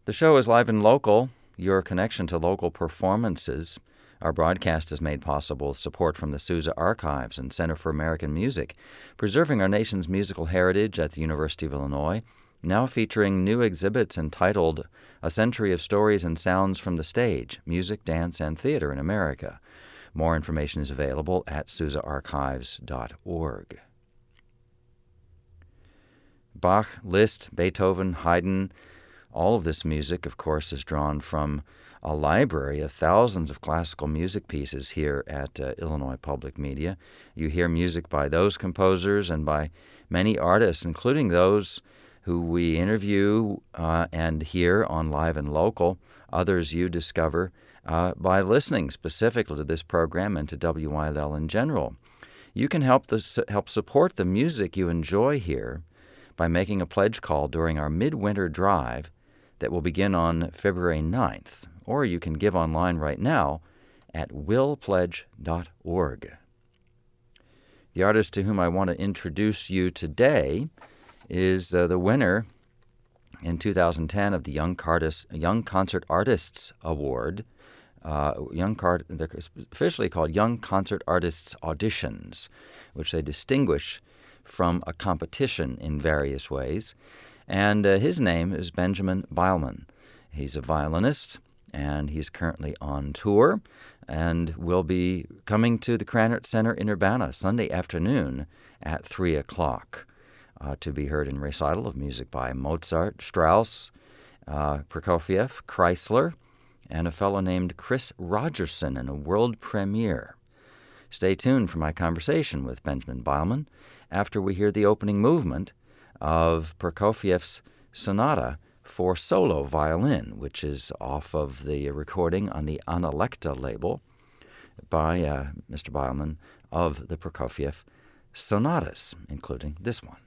The show is live and local, your connection to local performances. Our broadcast is made possible with support from the Sousa Archives and Center for American Music, preserving our nation's musical heritage at the University of Illinois, now featuring new exhibits entitled A Century of Stories and Sounds from the Stage, Music, Dance, and Theater in America. More information is available at sousaarchives.org. Bach, Liszt, Beethoven, Haydn, all of this music, of course, is drawn from a library of thousands of classical music pieces here at Illinois Public Media. You hear music by those composers and by many artists, including those who we interview and hear on Live and Local. Others you discover by listening specifically to this program and to WILL in general. You can help support the music you enjoy here by making a pledge call during our midwinter drive that will begin on February 9th, or you can give online right now at willpledge.org. The artist to whom I want to introduce you today is the winner in 2010 of the Young Concert Artists Award. They're officially called Young Concert Artists Auditions, which they distinguish from a competition in various ways. And his name is Benjamin Beilman. He's a violinist, and he's currently on tour and will be coming to the Krannert Center in Urbana Sunday afternoon at 3 o'clock to be heard in recital of music by Mozart, Strauss, Prokofiev, Kreisler, and a fellow named Chris Rogerson in a world premiere. Stay tuned for my conversation with Benjamin Beilman after we hear the opening movement of Prokofiev's Sonata for Solo Violin, which is off of the recording on the Analecta label by Mr. Beilman of the Prokofiev sonatas, including this one.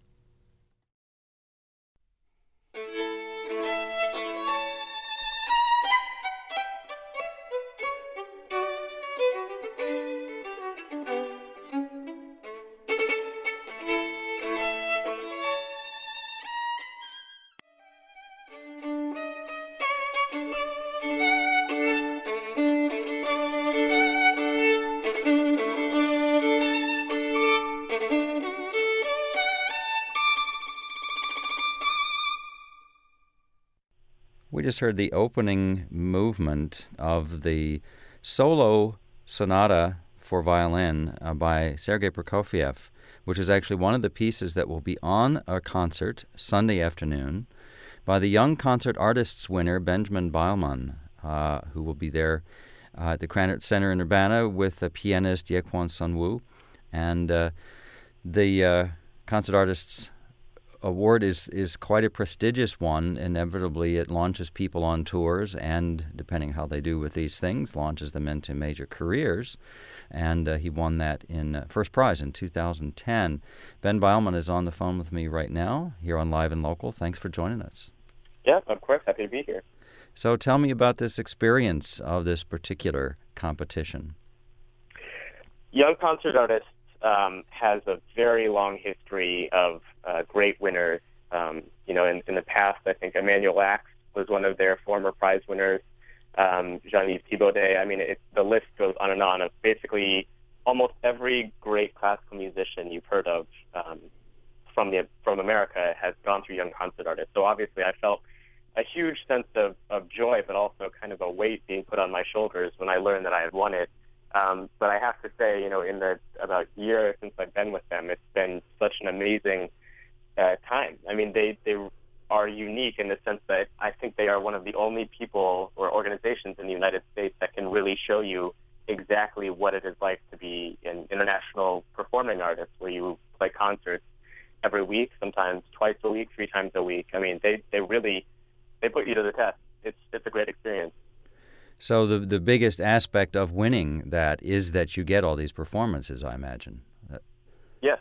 We just heard the opening movement of the solo sonata for violin by Sergei Prokofiev, which is actually one of the pieces that will be on a concert Sunday afternoon by the Young Concert Artists winner Benjamin Beilman, who will be there at the Krannert Center in Urbana with the pianist Yekwon Sunwoo. And the Concert Artists Award is quite a prestigious one. Inevitably, it launches people on tours and, depending how they do with these things, launches them into major careers. And he won that in first prize in 2010. Ben Beilman is on the phone with me right now here on Live and Local. Thanks for joining us. Yeah, of course. Happy to be here. So tell me about this experience of this particular competition. Young Concert Artists has a very long history of great winners. In the past, I think Emmanuel Ax was one of their former prize winners, Jean-Yves Thibaudet. I mean, the list goes on and on of basically almost every great classical musician you've heard of from America has gone through Young Concert Artists. So obviously I felt a huge sense of joy, but also kind of a weight being put on my shoulders when I learned that I had won it. But I have to say, in the about year since I've been with them, it's been such an amazing time. I mean, they are unique in the sense that I think they are one of the only people or organizations in the United States that can really show you exactly what it is like to be an international performing artist, where you play concerts every week, sometimes twice a week, 3 times a week. I mean, they put you to the test. It's a great experience. So the biggest aspect of winning that is that you get all these performances, I imagine. Yes.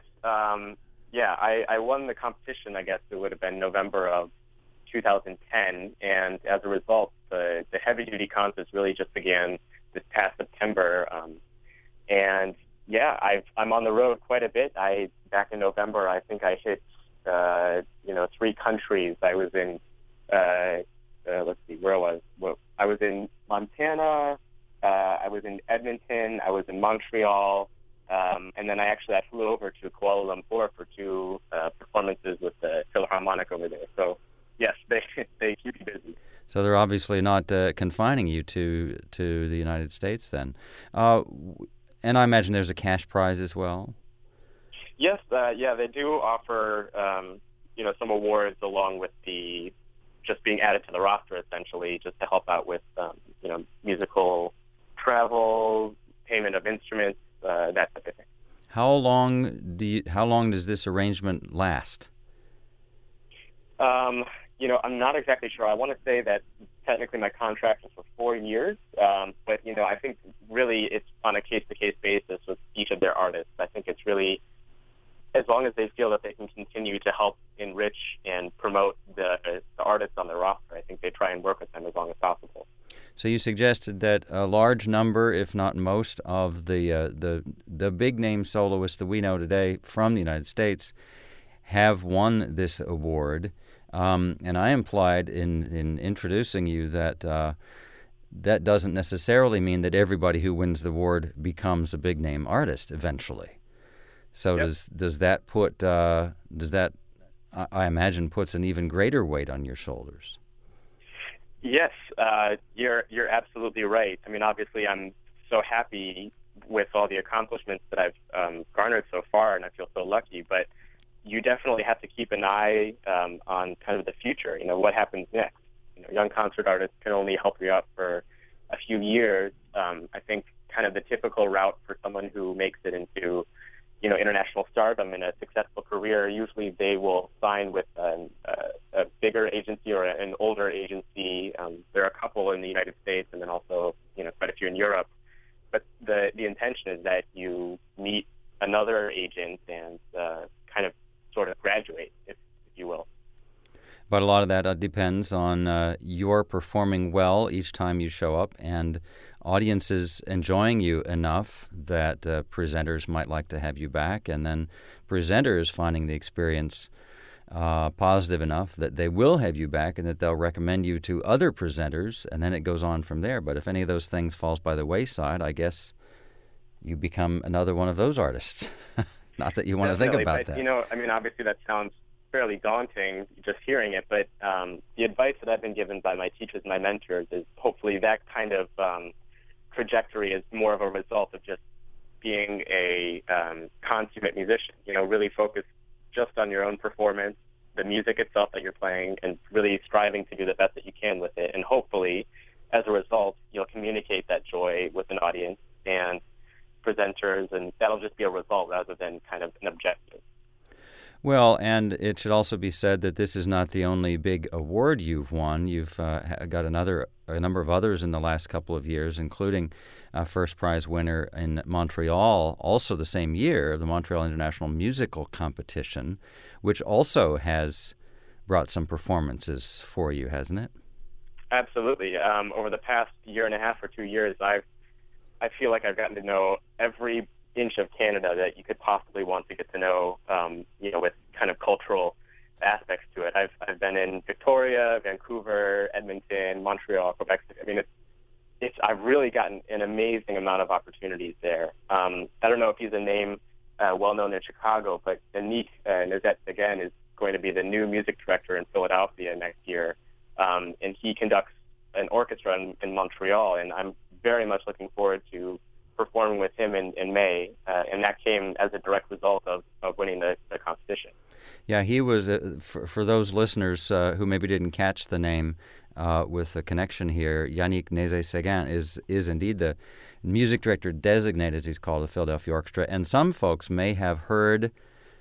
I won the competition, I guess it would have been November of 2010, and as a result, the heavy-duty concerts really just began this past September. I'm on the road quite a bit. Back in November, I think I hit 3 countries. I was in let's see, where I was. Well, I was in Montana. I was in Edmonton. I was in Montreal. And then I flew over to Kuala Lumpur for 2 performances with the Philharmonic over there. So, yes, they keep you busy. So they're obviously not confining you to the United States then. And I imagine there's a cash prize as well? Yes, they do offer, some awards along with the just being added to the roster, essentially, just to help out with, musical travel, payment of instruments, that type of thing. How long does this arrangement last? I'm not exactly sure. I want to say that technically my contract is for 4 years, but I think really it's on a case-to-case basis with each of their artists. I think it's really as long as they feel that they can continue to help enrich and promote the artists on their roster. I think they try and work with them as long as possible. So you suggested that a large number, if not most, of the big name soloists that we know today from the United States have won this award, and I implied in introducing you that that doesn't necessarily mean that everybody who wins the award becomes a big name artist eventually. So yep. does that put I imagine puts an even greater weight on your shoulders? Yes, you're absolutely right. I mean, obviously, I'm so happy with all the accomplishments that I've garnered so far, and I feel so lucky. But you definitely have to keep an eye on kind of the future. What happens next? Young concert artists can only help you out for a few years. I think kind of the typical route for someone who makes it into international stardom in a successful career, usually they will sign with a bigger agency or an older agency. There are a couple in the United States and then also, quite a few in Europe. But the intention is that you meet another agent and kind of sort of graduate, if you will. But a lot of that depends on your performing well each time you show up and audiences enjoying you enough that presenters might like to have you back, and then presenters finding the experience positive enough that they will have you back and that they'll recommend you to other presenters, and then it goes on from there. But if any of those things falls by the wayside, I guess you become another one of those artists. Not that you want to think about that. Obviously that sounds fairly daunting just hearing it, but the advice that I've been given by my teachers and my mentors is hopefully that kind of trajectory is more of a result of just being a consummate musician, really focus just on your own performance, the music itself that you're playing, and really striving to do the best that you can with it. And hopefully, as a result, you'll communicate that joy with an audience and presenters, and that'll just be a result rather than kind of an objective. Well, and it should also be said that this is not the only big award you've won. You've got a number of others in the last couple of years, including a first prize winner in Montreal, also the same year, the Montreal International Musical Competition, which also has brought some performances for you, hasn't it? Absolutely. Over the past year and a half or 2 years, I feel like I've gotten to know every inch of Canada that you could possibly want to get to know, with kind of cultural aspects to it. I've been in Victoria, Vancouver, Edmonton, Montreal, Quebec City. I mean, I've really gotten an amazing amount of opportunities there. I don't know if he's a name well known in Chicago, but Anik Nezet, again, is going to be the new music director in Philadelphia next year, and he conducts an orchestra in Montreal, and I'm very much looking forward to performing with him in May, and that came as a direct result of winning the competition. Yeah, he was, for those listeners who maybe didn't catch the name with the connection here, Yannick Nézet-Séguin is indeed the music director designate, as he's called, of Philadelphia Orchestra, and some folks may have heard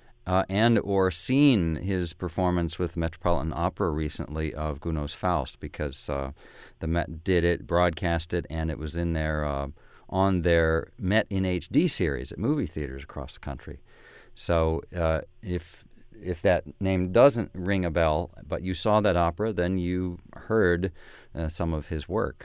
and or seen his performance with Metropolitan Opera recently of Gounod's Faust, because the Met did it, broadcast it, and it was in their on their Met in HD series at movie theaters across the country. So if that name doesn't ring a bell, but you saw that opera, then you heard some of his work.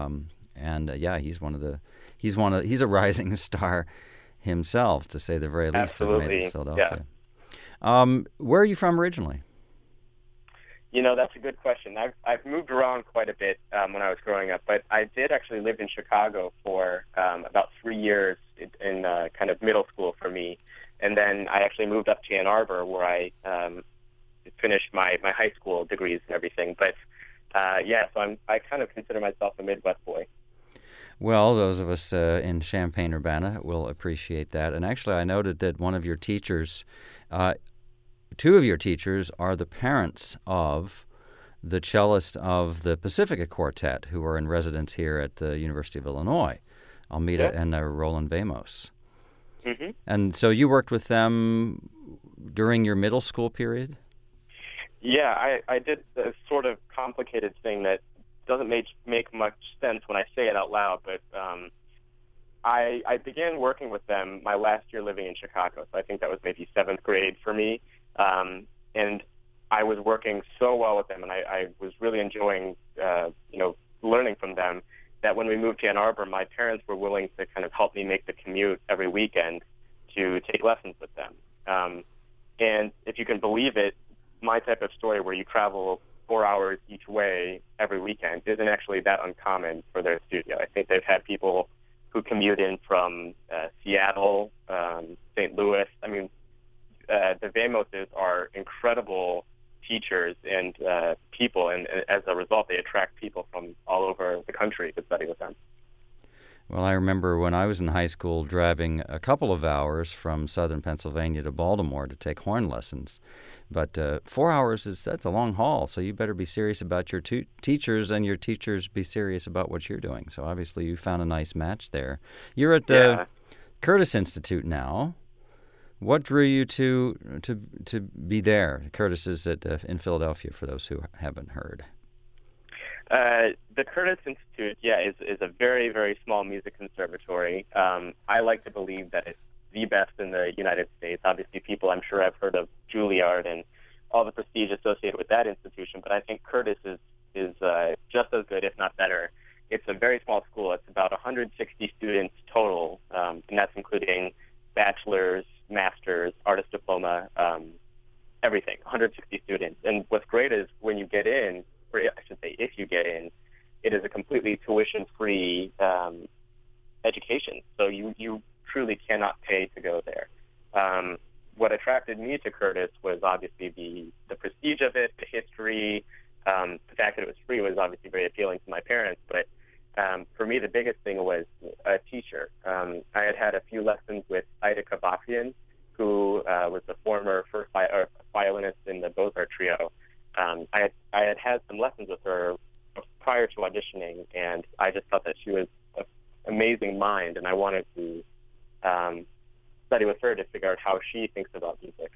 He's a rising star himself, to say the very least. Absolutely. Of Philadelphia. Yeah. Where are you from originally? That's a good question. I've moved around quite a bit when I was growing up, but I did actually live in Chicago for about 3 years in kind of middle school for me, and then I actually moved up to Ann Arbor where I finished my high school degrees and everything. But so I kind of consider myself a Midwest boy. Well, those of us in Champaign-Urbana will appreciate that. And actually, I noted that one of your teachers, two of your teachers, are the parents of the cellist of the Pacifica Quartet, who are in residence here at the University of Illinois, Almeida and Roland Vamos. Mm-hmm. And so you worked with them during your middle school period? Yeah, I did a sort of complicated thing that doesn't make much sense when I say it out loud, but I began working with them my last year living in Chicago, so I think that was maybe 7th grade for me, and I was working so well with them, and I was really enjoying, learning from them, that when we moved to Ann Arbor, my parents were willing to kind of help me make the commute every weekend to take lessons with them. And if you can believe it, my type of story where you travel 4 hours each way every weekend isn't actually that uncommon for their studio. I think they've had people who commute in from Seattle, St. Louis. I mean, the Vamoses are incredible teachers and people, and as a result, they attract people from all over the country to study with them. Well, I remember when I was in high school driving a couple of hours from southern Pennsylvania to Baltimore to take horn lessons. But 4 hours, that's a long haul, so you better be serious about your teachers, and your teachers be serious about what you're doing. So obviously you found a nice match there. You're at the Curtis Institute now. What drew you to be there? Curtis is in Philadelphia, for those who haven't heard. The Curtis Institute, is a very, very small music conservatory. I like to believe that it's the best in the United States. Obviously, people I'm sure have heard of Juilliard and all the prestige associated with that institution, but I think Curtis is just as good, if not better. It's a very small school. It's about 160 students total, and that's including bachelor's, master's, artist diploma, everything, 160 students. And what's great is when you get in, or I should say if you get in, it is a completely tuition-free education. So you truly cannot pay to go there. What attracted me to Curtis was obviously the prestige of it, the history. The fact that it was free was obviously very appealing to my parents, but for me the biggest thing was a teacher. I had a few lessons with Ida Kavafian, who was the former first violinist in the Beaux-Arts trio. I had some lessons with her prior to auditioning, and I just thought that she was an amazing mind, and I wanted to study with her to figure out how she thinks about music.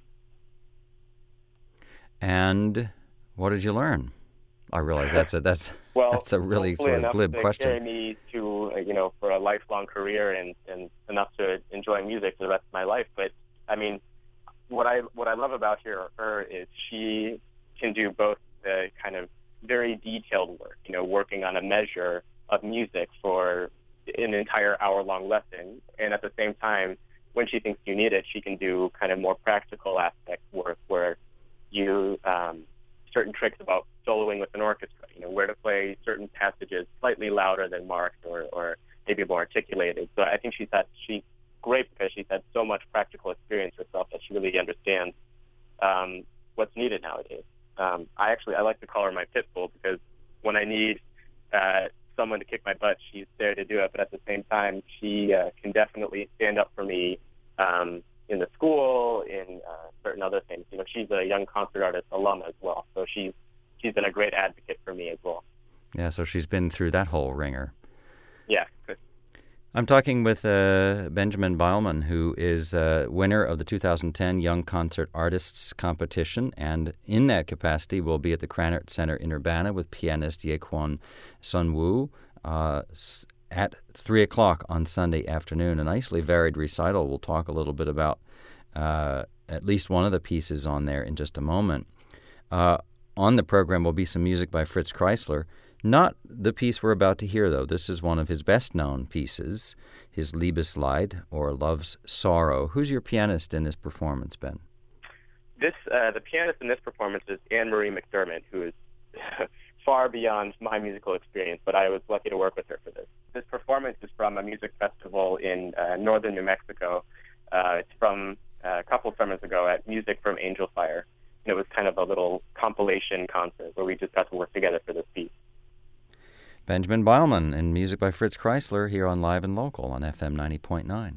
And what did you learn? I realize that's a really sort of glib question. Carry me to for a lifelong career and enough to enjoy music for the rest of my life. But I mean, what I love about her is she can do both the kind of very detailed work, working on a measure of music for an entire hour-long lesson, and at the same time, when she thinks you need it, she can do kind of more practical aspect work where you certain tricks about soloing with an orchestra, where to play certain passages slightly louder than marked or maybe more articulated. So I think she's great because she's had so much practical experience herself that she really understands what's needed nowadays. I like to call her my pit bull because when I need someone to kick my butt, she's there to do it. But at the same time, she can definitely stand up for me in the school, in certain other things. She's a young concert artist alum as well, so she's been a great advocate for me as well. Yeah, so she's been through that whole ringer. Yeah. I'm talking with Benjamin Beilman, who is winner of the 2010 Young Concert Artists Competition, and in that capacity will be at the Krannert Center in Urbana with pianist Yekwon Sunwoo at 3 o'clock on Sunday afternoon. A nicely varied recital. We'll talk a little bit about at least one of the pieces on there in just a moment. On the program will be some music by Fritz Kreisler. Not the piece we're about to hear, though. This is one of his best-known pieces, his Liebeslied, or Love's Sorrow. Who's your pianist in this performance, Ben? The pianist in this performance is Anne-Marie McDermott, who is far beyond my musical experience, but I was lucky to work with her for this. This performance is from a music festival in northern New Mexico. It's from a couple of summers ago at Music from Angel Fire. And it was kind of a little compilation concert where we just got to work together for this piece. Benjamin Beilman and music by Fritz Kreisler here on Live and Local on FM 90.9.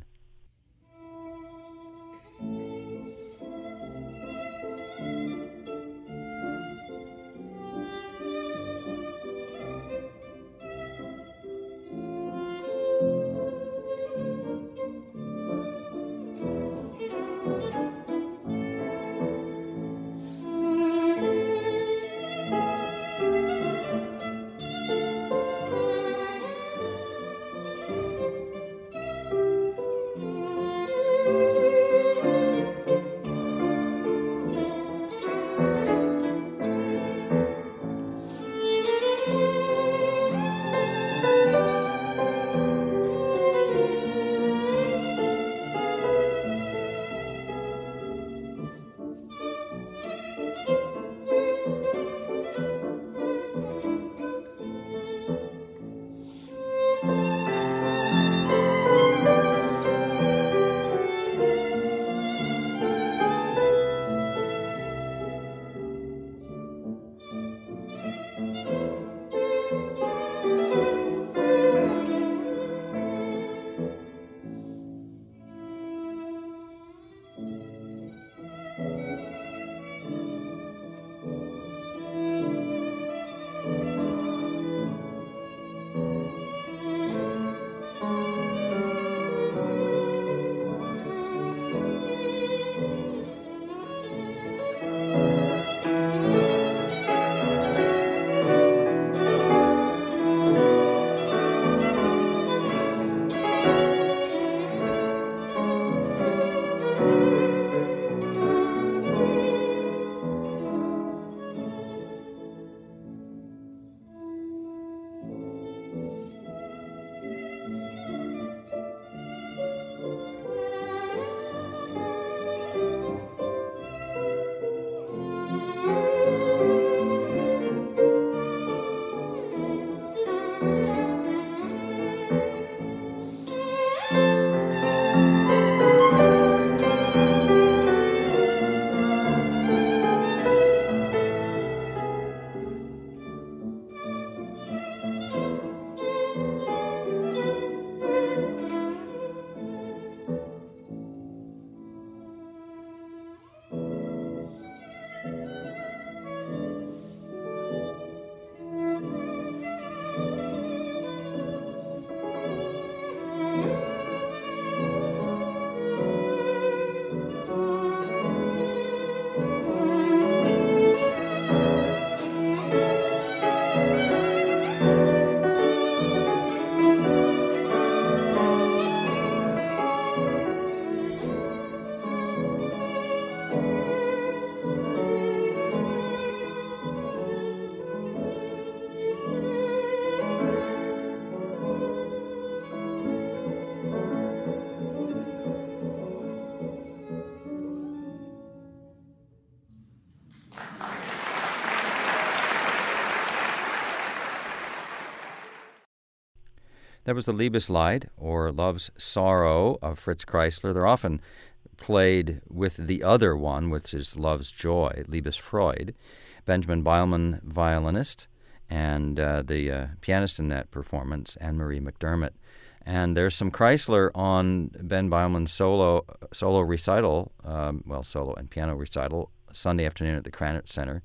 That was the Liebeslied, or Love's Sorrow, of Fritz Kreisler. They're often played with the other one, which is Love's Joy, Liebesfreude. Benjamin Beilman, violinist, and the pianist in that performance, Anne-Marie McDermott. And there's some Kreisler on Ben Beilman's solo recital, solo and piano recital, Sunday afternoon at the Krannert Center.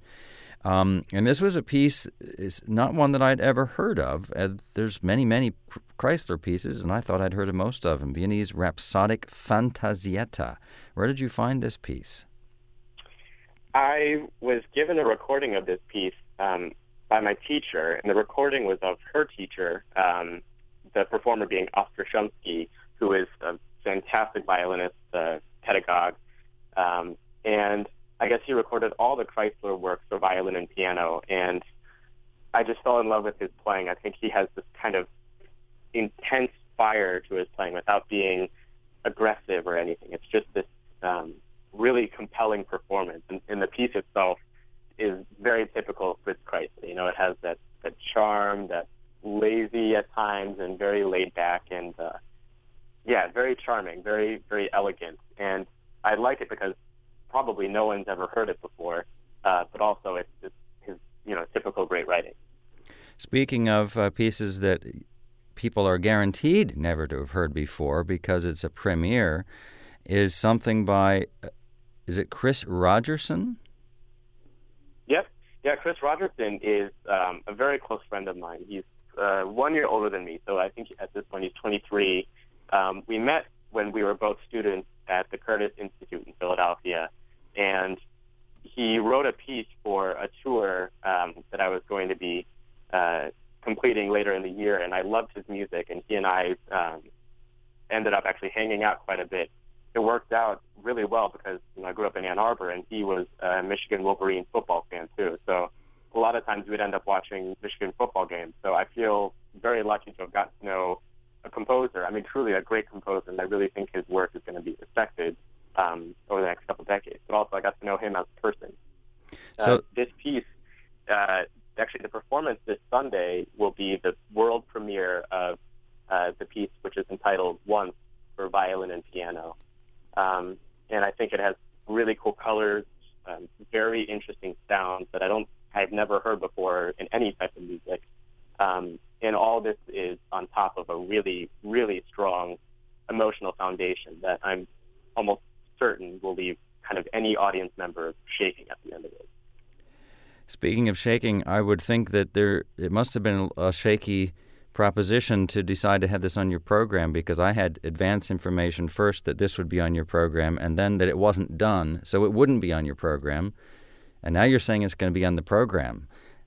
And this was a piece, is not one that I'd ever heard of. There's many Kreisler pieces, and I thought I'd heard of most of them. Viennese Rhapsodic Fantasietta. Where did you find this piece? I was given a recording of this piece by my teacher, and the recording was of her teacher, the performer being Oskar Shumsky, who is a fantastic violinist, pedagogue, and I guess he recorded all the Kreisler works for violin and piano, and I just fell in love with his playing. I think he has this kind of intense fire to his playing without being aggressive or anything. It's just this really compelling performance. And the piece itself is very typical of Fritz Kreisler. You know, it has that charm, that lazy at times and very laid back and, very charming, very, very elegant. And I like it because probably no one's ever heard it before, but also it's his, typical great writing. Speaking of pieces that people are guaranteed never to have heard before because it's a premiere, is something by, is it Chris Rogerson? Yep. Yeah, Chris Rogerson is a very close friend of mine. He's 1 year older than me, so I think at this point he's 23. We met when we were both students at the Curtis Institute in Philadelphia, and he wrote a piece for a tour that I was going to be completing later in the year, and I loved his music, and he and I ended up actually hanging out quite a bit. It worked out really well because I grew up in Ann Arbor, and he was a Michigan Wolverine football fan too. So a lot of times we'd end up watching Michigan football games. So I feel very lucky to have gotten to know a composer. I mean, truly a great composer, and I really think his work is going to be respected over the next couple of decades. But also I got to know him as a person. So this piece, actually the performance this Sunday will be the world premiere of the piece, which is entitled Once, for violin and piano. And I think it has really cool colors, very interesting sounds that I've never heard before in any type of music. And all this is on top of a really, really strong emotional foundation that I'm almost certain will leave kind of any audience member shaking at the end of it. Speaking of shaking, I would think that it must have been a shaky proposition to decide to have this on your program, because I had advance information first that this would be on your program and then that it wasn't done, so it wouldn't be on your program. And now you're saying it's going to be on the program.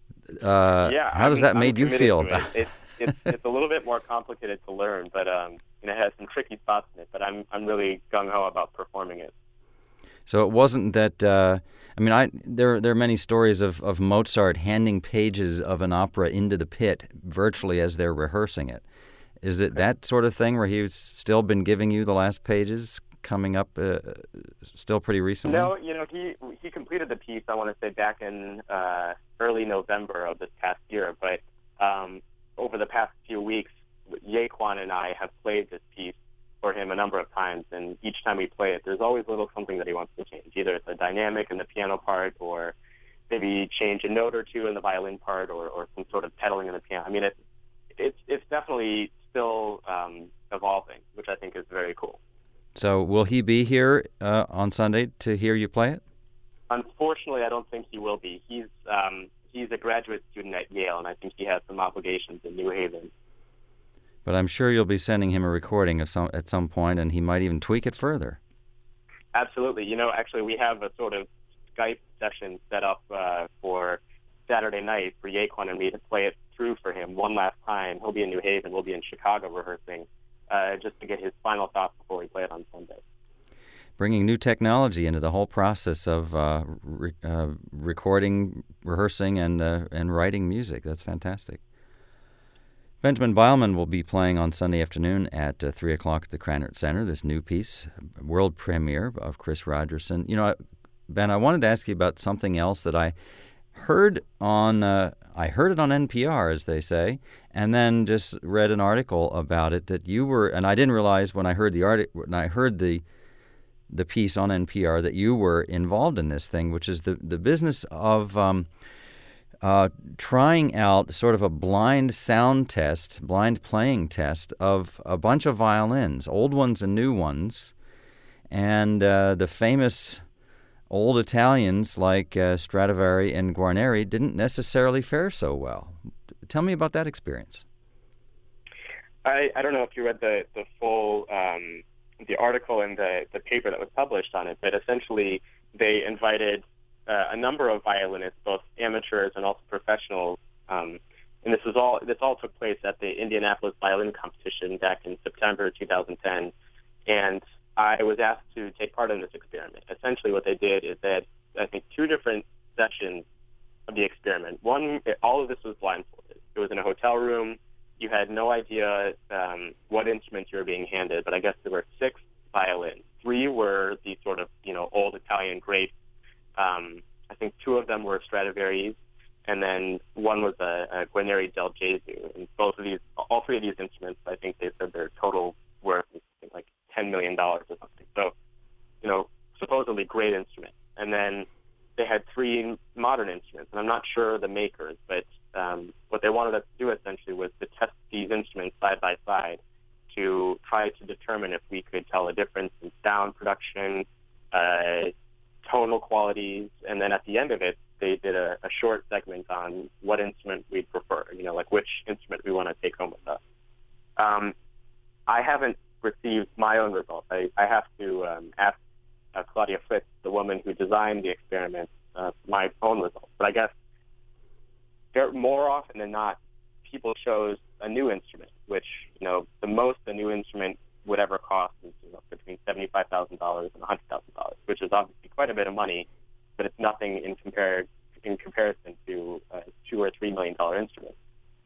How does that made you feel about it? It's a little bit more complicated to learn, but it has some tricky spots in it, but I'm really gung-ho about performing it. So it wasn't that, there are many stories of Mozart handing pages of an opera into the pit virtually as they're rehearsing it. Is it that sort of thing where he's still been giving you the last pages coming up still pretty recently? No, he completed the piece, I want to say, back in early November of this past year, but over the past few weeks, Yaquan and I have played this piece for him a number of times, and each time we play it, there's always a little something that he wants to change. Either it's a dynamic in the piano part, or maybe change a note or two in the violin part, or some sort of pedaling in the piano. I mean, it's definitely still evolving, which I think is very cool. So will he be here on Sunday to hear you play it? Unfortunately, I don't think he will be. He's a graduate student at Yale, and I think he has some obligations in New Haven. But I'm sure you'll be sending him a recording at some point, and he might even tweak it further. Absolutely. Actually, we have a sort of Skype session set up for Saturday night for Yaquan and me to play it through for him one last time. He'll be in New Haven. We'll be in Chicago rehearsing just to get his final thoughts before we play it on Sunday. Bringing new technology into the whole process of recording, rehearsing, and writing music. That's fantastic. Benjamin Beilman will be playing on Sunday afternoon at 3 o'clock at the Krannert Center, this new piece, world premiere of Chris Rogerson. Ben, I wanted to ask you about something else that I heard on I heard it on NPR, as they say, and then just read an article about it that you were, and I didn't realize when I heard the piece on NPR that you were involved in this thing, which is the business of trying out sort of a blind playing test of a bunch of violins, old ones and new ones, and the famous old Italians like Stradivari and Guarneri didn't necessarily fare so well. Tell me about that experience. I don't know if you read the full the article and the paper that was published on it, but essentially they invited a number of violinists, both amateurs and also professionals, and this all took place at the Indianapolis Violin Competition back in September 2010, and I was asked to take part in this experiment. Essentially what they did is they had, I think, two different sessions of the experiment. One, all of this was blindfolded. It was in a hotel room. You had no idea what instruments you were being handed, but I guess there were 6 violins, three were these sort of, old Italian grapes. I think two of them were Stradivarius, and then one was a Guarneri del Gesù. And all three of these instruments, I think they said their total worth was like $10 million or something. So, supposedly great instruments. And then they had three modern instruments, and I'm not sure the makers, but what they wanted us to do essentially was to test these instruments side by side to try to determine if we could tell a difference in sound production, tonal qualities, and then at the end of it, they did a short segment on what instrument we'd prefer, like which instrument we want to take home with us. I haven't received my own results. I have to ask Claudia Fritz, the woman who designed the experiment, my own results. But I guess more often than not, people chose a new instrument, which, the most a new instrument would ever cost is between $75,000 and $100,000, which is obviously quite a bit of money, but it's nothing in comparison to a $2 or $3 million instrument.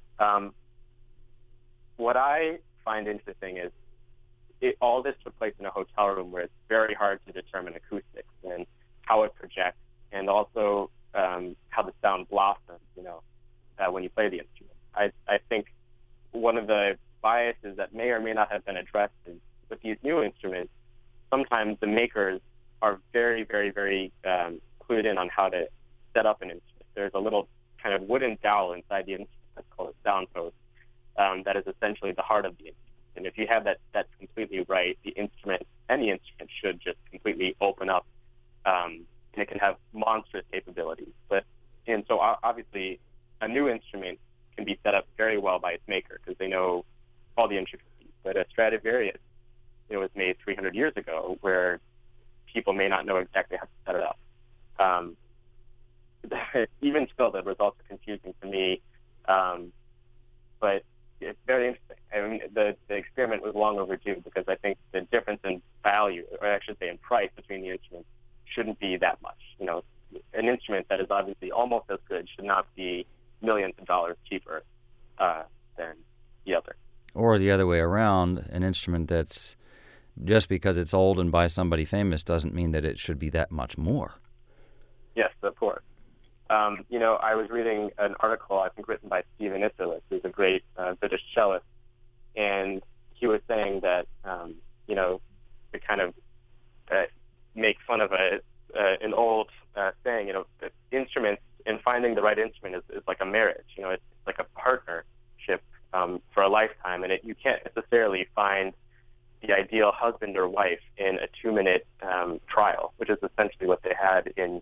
What I find interesting is all this took place in a hotel room where it's very hard to determine acoustics and how it projects, and also how the sound blossoms, when you play the instrument. I think one of the biases that may or may not have been addressed is with these new instruments, sometimes the makers are very, very, very clued in on how to set up an instrument. There's a little kind of wooden dowel inside the instrument that's called a sound post that is essentially the heart of the instrument. And if you have that's completely right, any instrument should just completely open up, and it can have monstrous capabilities. And so obviously, a new instrument can be set up very well by its maker because they know all the intricacies. But a Stradivarius, was made 300 years ago, where people may not know exactly how to set it up. Even still, the results are confusing to me, but it's very interesting. I mean, the experiment was long overdue because I think the difference in value, or I should say in price, between the instruments shouldn't be that much. An instrument that is obviously almost as good should not be millions of dollars cheaper than the other. Or the other way around, an instrument that's just because it's old and by somebody famous doesn't mean that it should be that much more. Yes, of course. I was reading an article, I think, written by Stephen Isserlis, who's a great British cellist, and he was saying that, to kind of make fun of an old saying, that instruments, and finding the right instrument is like a marriage. It's like a partnership for a lifetime, and you can't necessarily find the ideal husband or wife in a 2-minute trial, which is essentially what they had in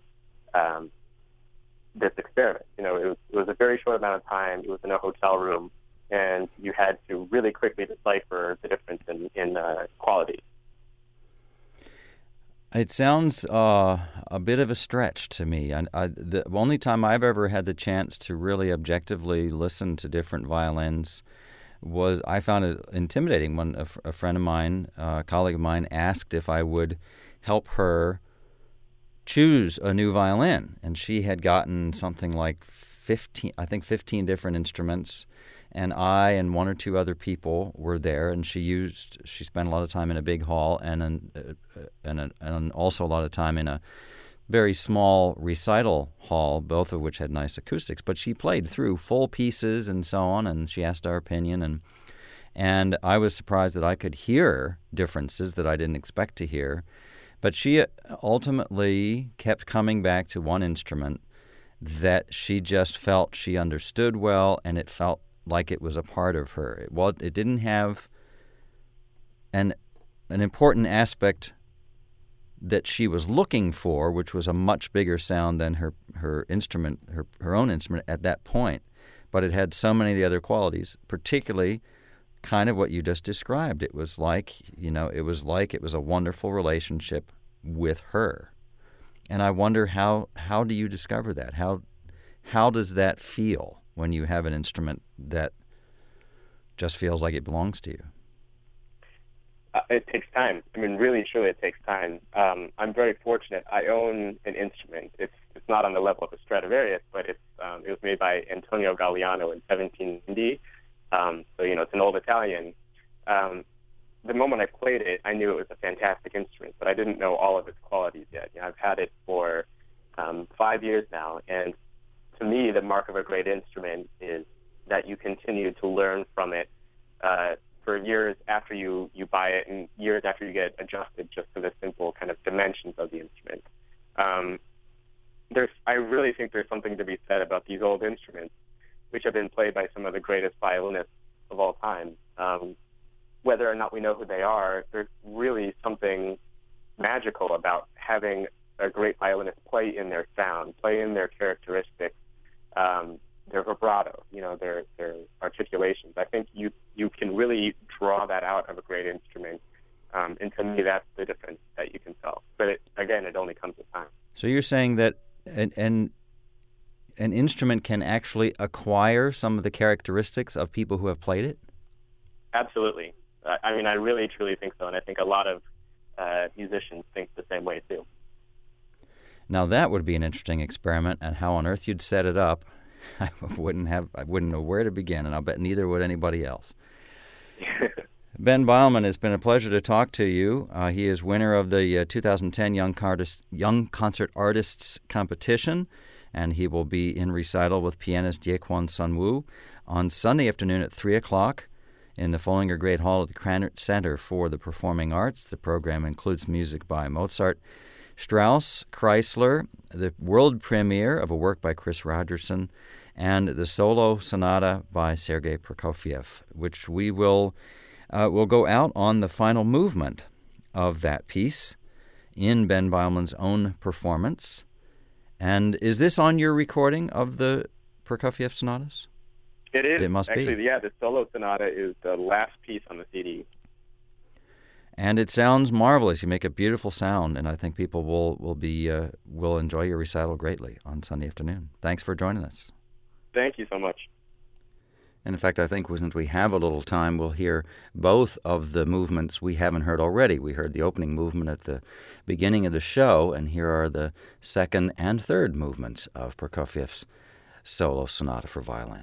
this experiment. It was a very short amount of time. It was in a hotel room, and you had to really quickly decipher the difference in quality. It sounds a bit of a stretch to me. The only time I've ever had the chance to really objectively listen to different violins was I found it intimidating when a friend of mine, a colleague of mine, asked if I would help her choose a new violin. And she had gotten something like 15 different instruments, and I and one or two other people were there, and she spent a lot of time in a big hall and also a lot of time in a very small recital hall, both of which had nice acoustics. But she played through full pieces and so on, and she asked our opinion, and I was surprised that I could hear differences that I didn't expect to hear. But she ultimately kept coming back to one instrument that she just felt she understood well, and it felt like it was a part of her. It didn't have an important aspect that she was looking for, which was a much bigger sound than her own instrument at that point. But it had so many of the other qualities, particularly kind of what you just described. It was like it was a wonderful relationship with her. And I wonder how do you discover that? How does that feel when you have an instrument that just feels like it belongs to you? It takes time. I mean, really, truly, it takes time. I'm very fortunate. I own an instrument. It's not on the level of a Stradivarius, but it was made by Antonio Galliano in 1790. So, it's an old Italian. the moment I played it, I knew it was a fantastic instrument, but I didn't know all of its qualities yet. You know, I've had it for 5 years now, and to me, the mark of a great instrument is that you continue to learn from it for years after you buy it and years after you get adjusted just to the simple kind of dimensions of the instrument. I really think there's something to be said about these old instruments, which have been played by some of the greatest violinists of all time. Whether or not we know who they are, there's really something magical about having a great violinist play in their sound, play in their characteristics, their vibrato, their articulations. I think you can really draw that out of a great instrument, and to me, that's the difference that you can tell. But it only comes with time. So you're saying that an instrument can actually acquire some of the characteristics of people who have played it? Absolutely. I really, truly think so, and I think a lot of musicians think the same way, too. Now, that would be an interesting experiment, and how on earth you'd set it up, I wouldn't know where to begin, and I'll bet neither would anybody else. Ben Beilman, it's been a pleasure to talk to you. He is winner of the 2010 Young Concert Artists Competition, and he will be in recital with pianist Daekwon Sunwoo on Sunday afternoon at 3 o'clock in the Follinger Great Hall at the Krannert Center for the Performing Arts. The program includes music by Mozart, Strauss, Kreisler, the world premiere of a work by Chris Rogerson, and the solo sonata by Sergei Prokofiev, which we will go out on the final movement of that piece in Ben Beilman's own performance. And is this on your recording of the Prokofiev sonatas? It is. It must actually, be. Yeah, the solo sonata is the last piece on the CD. And it sounds marvelous. You make a beautiful sound, and I think people will enjoy your recital greatly on Sunday afternoon. Thanks for joining us. Thank you so much. And in fact, I think since we have a little time, we'll hear both of the movements we haven't heard already. We heard the opening movement at the beginning of the show, and here are the second and third movements of Prokofiev's solo sonata for violin.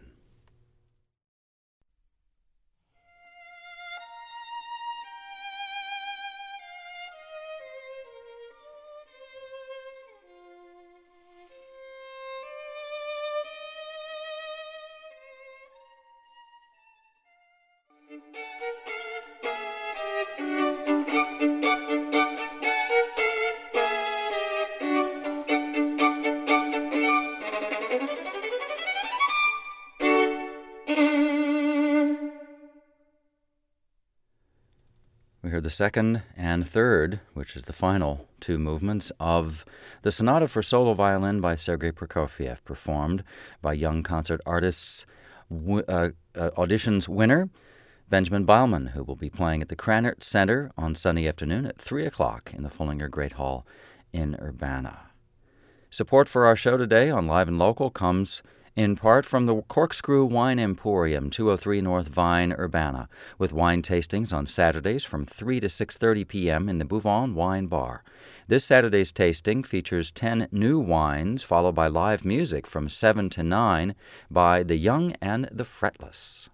We heard the second and third, which is the final two movements, of the Sonata for Solo Violin by Sergei Prokofiev, performed by Young Concert Artists Auditions winner Benjamin Beilman, who will be playing at the Krannert Center on Sunday afternoon at 3 o'clock in the Follinger Great Hall in Urbana. Support for our show today on Live and Local comes in part from the Corkscrew Wine Emporium, 203 North Vine, Urbana, with wine tastings on Saturdays from 3 to 6:30 p.m. in the Bouvon Wine Bar. This Saturday's tasting features 10 new wines, followed by live music from 7 to 9 by The Young and the Fretless.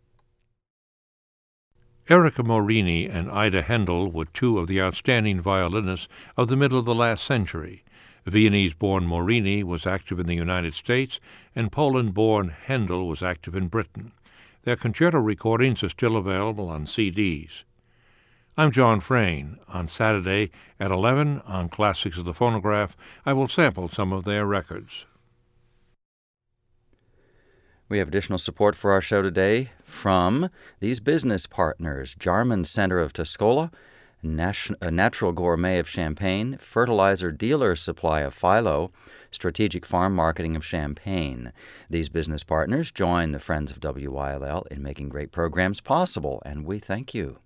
Erika Morini and Ida Hendel were two of the outstanding violinists of the middle of the last century. Viennese-born Morini was active in the United States, and Poland-born Hendel was active in Britain. Their concerto recordings are still available on CDs. I'm John Frayne. On Saturday at 11 on Classics of the Phonograph, I will sample some of their records. We have additional support for our show today from these business partners: Jarman Center of Tuscola, Natural Gourmet of Champaign, Fertilizer Dealer Supply of Philo, Strategic Farm Marketing of Champaign. These business partners join the Friends of WYLL in making great programs possible, and we thank you.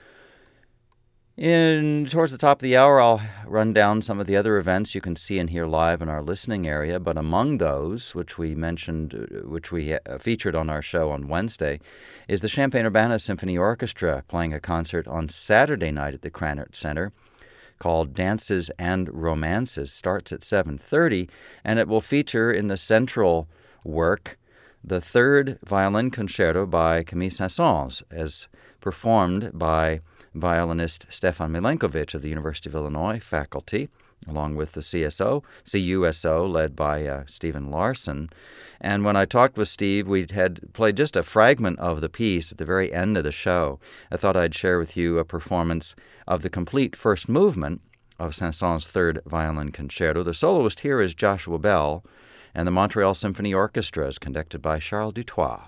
Towards the top of the hour, I'll run down some of the other events you can see and hear live in our listening area, but among those, which we featured on our show on Wednesday, is the Champaign-Urbana Symphony Orchestra playing a concert on Saturday night at the Krannert Center called Dances and Romances. Starts at 7:30, and it will feature in the central work the third violin concerto by Camille Saint-Saëns, as performed by violinist Stefan Milenkovic of the University of Illinois faculty, along with the CUSO, led by Stephen Larson. And when I talked with Steve, we had played just a fragment of the piece at the very end of the show. I thought I'd share with you a performance of the complete first movement of Saint-Saëns' third violin concerto. The soloist here is Joshua Bell, and the Montreal Symphony Orchestra is conducted by Charles Dutoit.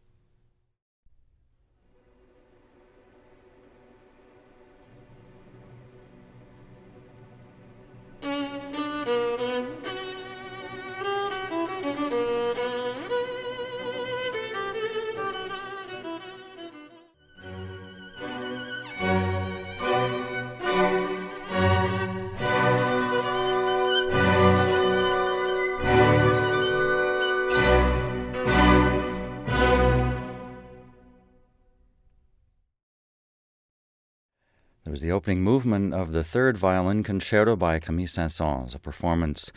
There was the opening movement of the third violin concerto by Camille Saint-Saëns, a performance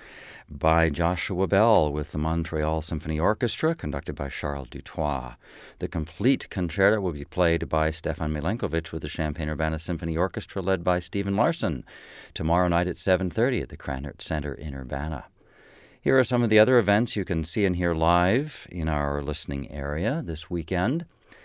by Joshua Bell with the Montreal Symphony Orchestra, conducted by Charles Dutoit. The complete concerto will be played by Stefan Milenkovic with the Champaign-Urbana Symphony Orchestra, led by Stephen Larson, tomorrow night at 7:30 at the Krannert Center in Urbana. Here are some of the other events you can see and hear live in our listening area this weekend.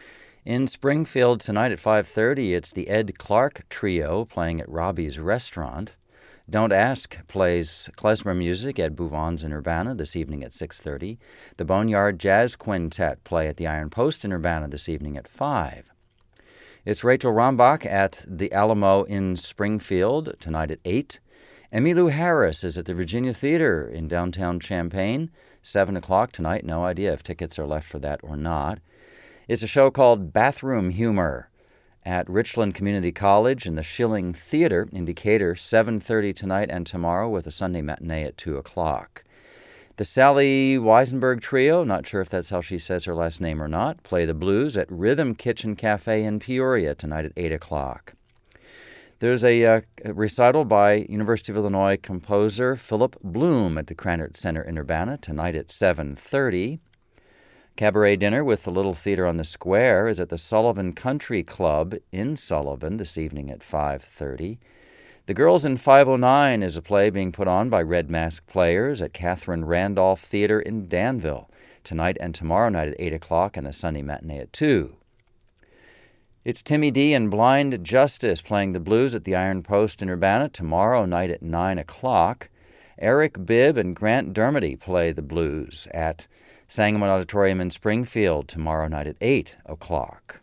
In Springfield tonight at 5:30, it's the Ed Clark Trio playing at Robbie's Restaurant. Don't Ask plays klezmer music at Bouvons in Urbana this evening at 6:30. The Boneyard Jazz Quintet play at the Iron Post in Urbana this evening at 5. It's Rachel Rombach at the Alamo in Springfield tonight at 8. Emmylou Harris is at the Virginia Theater in downtown Champaign, 7 o'clock tonight. No idea if tickets are left for that or not. It's a show called Bathroom Humor at Richland Community College in the Schilling Theater in Decatur, 7:30 tonight and tomorrow, with a Sunday matinee at 2 o'clock. The Sally Weisenberg Trio, not sure if that's how she says her last name or not, play the blues at Rhythm Kitchen Cafe in Peoria tonight at 8 o'clock. There's a recital by University of Illinois composer Philip Bloom at the Krannert Center in Urbana tonight at 7:30. Cabaret dinner with the Little Theater on the Square is at the Sullivan Country Club in Sullivan this evening at 5:30. The Girls in 509 is a play being put on by Red Mask Players at Catherine Randolph Theater in Danville tonight and tomorrow night at 8 o'clock and a Sunday matinee at 2. It's Timmy D and Blind Justice playing the blues at the Iron Post in Urbana tomorrow night at 9 o'clock. Eric Bibb and Grant Dermody play the blues at Sangamon Auditorium in Springfield tomorrow night at 8 o'clock.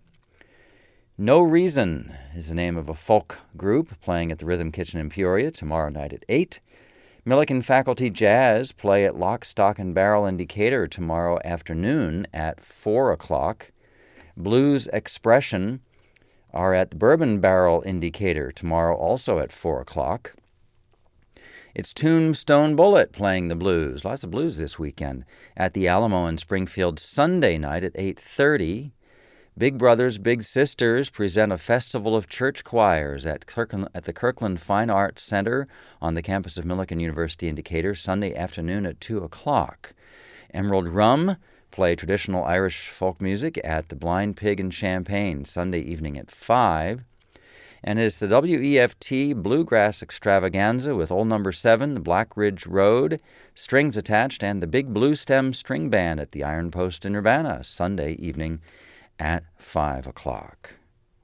No Reason is the name of a folk group playing at the Rhythm Kitchen in Peoria tomorrow night at 8. Millikan Faculty Jazz play at Lock, Stock, and Barrel in Decatur tomorrow afternoon at 4 o'clock. Blues Expression are at the Bourbon Barrel in Decatur tomorrow also at 4 o'clock. It's Tombstone Bullet playing the blues, lots of blues this weekend, at the Alamo in Springfield Sunday night at 8:30. Big Brothers Big Sisters present a festival of church choirs at the Kirkland Fine Arts Center on the campus of Millikan University in Decatur Sunday afternoon at 2 o'clock. Emerald Rum play traditional Irish folk music at the Blind Pig in Champaign Sunday evening at 5. And it's the WEFT Bluegrass Extravaganza with Old Number 7, the Black Ridge Road, Strings Attached, and the Big Blue Stem String Band at the Iron Post in Urbana, Sunday evening at 5 o'clock.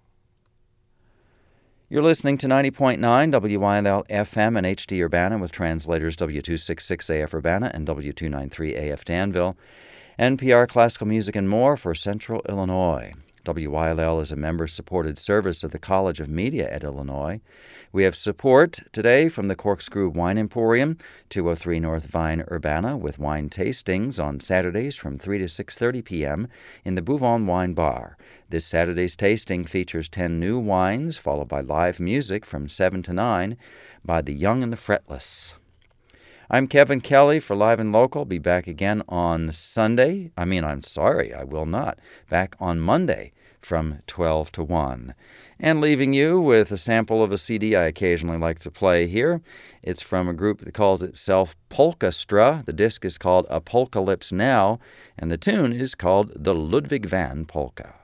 You're listening to 90.9 WYLL FM and HD Urbana with translators W266 AF Urbana and W293 AF Danville, NPR Classical Music and more for Central Illinois. WYLL is a member-supported service of the College of Media at Illinois. We have support today from the Corkscrew Wine Emporium, 203 North Vine, Urbana, with wine tastings on Saturdays from 3 to 6:30 p.m. in the Bouvon Wine Bar. This Saturday's tasting features 10 new wines, followed by live music from 7 to 9 by the Young and the Fretless. I'm Kevin Kelly for Live and Local. Be back again on Sunday. I will not. Back on Monday from 12 to 1. And leaving you with a sample of a CD I occasionally like to play here. It's from a group that calls itself Polkastra. The disc is called Apocalypse Now, and the tune is called the Ludwig van Polka.